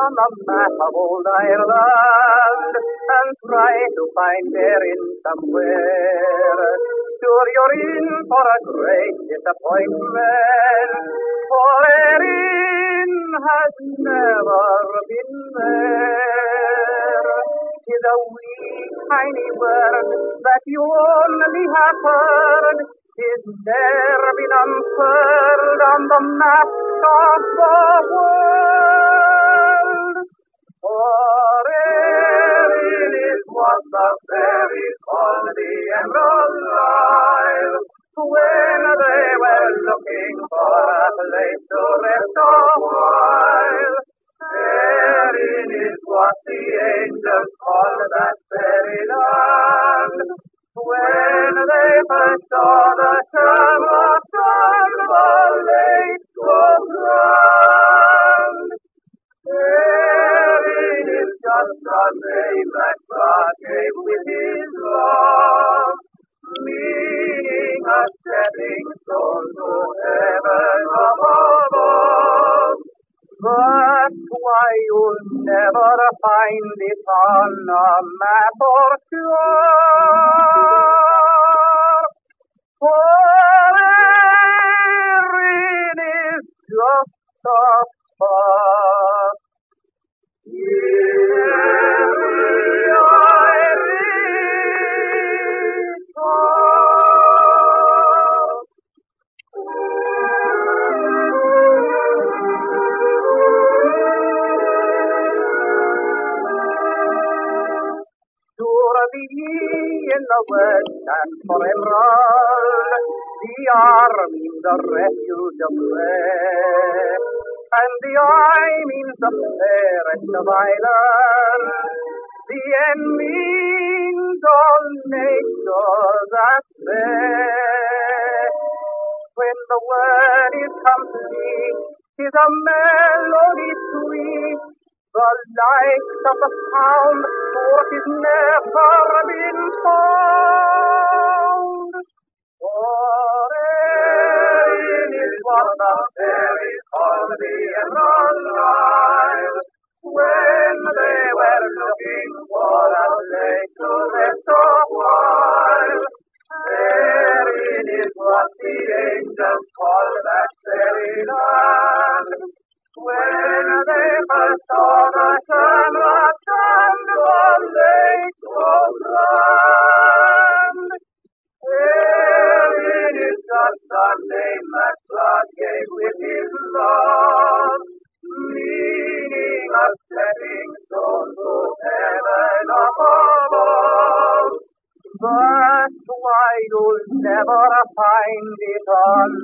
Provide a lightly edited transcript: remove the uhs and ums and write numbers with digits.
on the map of old Ireland and try to find Erin somewhere. Sure, you're in for a great disappointment, for Erin has never been there. 'Tis a wee tiny word that you only have heard, 'tis ne'er been unfurled on the map of the world. For Erin is what the fairies call the Emerald Isle, when they were looking for a place to rest a while. Erin is what the angels call that fairy land, when they first saw the shamrocks on the lake of land. Erin is just a name that God gave with his love, meaning a stepping stone to heaven above. But why you'll never find it on a map or sure, for Erin is just a spot. In the west and for Emerald, the army the refuge of rest, and the eye means the fairest of islands. The end means all natures at best. When the word is complete, 'tis a melody sweet, the likes of the sound, for 'tis never been found. For Erin is what the fairies call the Emerald Isle, when they were looking for a place to rest a while. Erin is what the angels call that fairy land, when they first saw the shamrocks on the lake of land. Erin is just a name that God gave with his love, meaning a stepping stone to heaven above. But why you'll never find it on